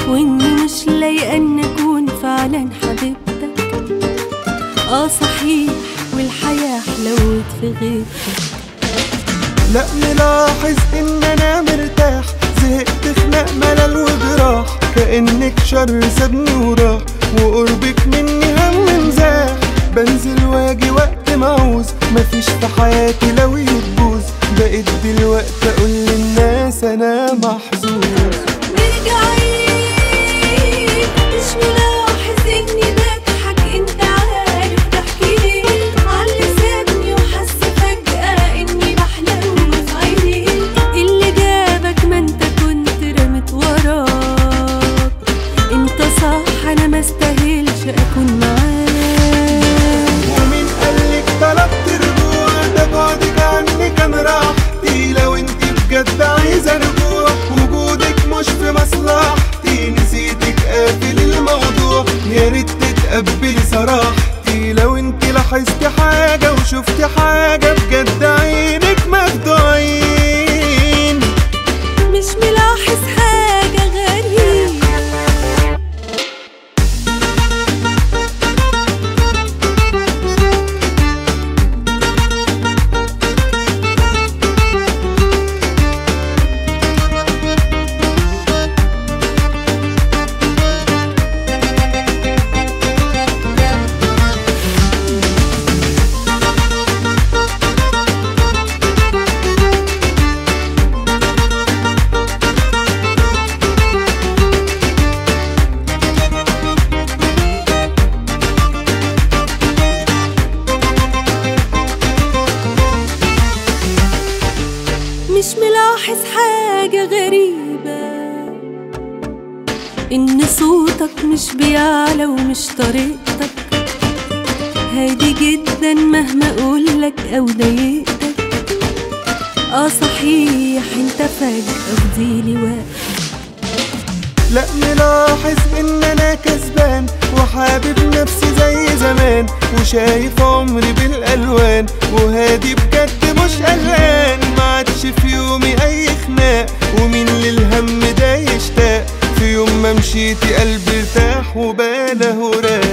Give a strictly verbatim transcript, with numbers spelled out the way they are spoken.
واني مش لايقة ان اكون فعلا حبيبتك. اه صحيح والحياة حلوت في غيبتك. لا ملاحظ ان انا مرتاح، زهقت خناق ملل وجراح، كأنك شر سابني وراح، وقربك مني هم مزاح. بنزل واجي وقت ما عاوز، مفيش في حياتي لو يتبوظ، بقيت دلوقتي اقول للناس انا محظوظ. مش ملاحظ اني بضحك، انت عارف ضحكي ليه؟ عاللي سابني وحس فجأة اني بحلم في عيني. اللي جابك ما انت كنت رمت وراك، انت صح انا ما استاهلش اكون معاك. ومين قالك طلبت رجوع؟ ده بعدك عني كان راحتي، لو انت بجد عايزة رجوع وجودك مش في مصلحتي، نسيتك قافل الموضوع، يا ريت تتقبلي صراحتي. لو انت لاحظتي حاجة وشفتي حاجة بجد عينك مخدوعين. مش ملاحظ حاجة غريبة. مش ملاحظ حاجة غريبة، إن صوتك مش بيعلى ومش طريقتك، هادي جدا مهما أقولك أو ضايقتك. آه صحيح انت فجأة فضيلي واقف. لا ملاحظ ان انا كسبان وحابب نفسي زي زمان، وشايف عمري بالالوان، وهادي بجد مش قلقان، ما عادش في يومي اي خناق، ومين للهم ده يشتاق، في يوم ما مشيتي قلبي ارتاح وباله راق.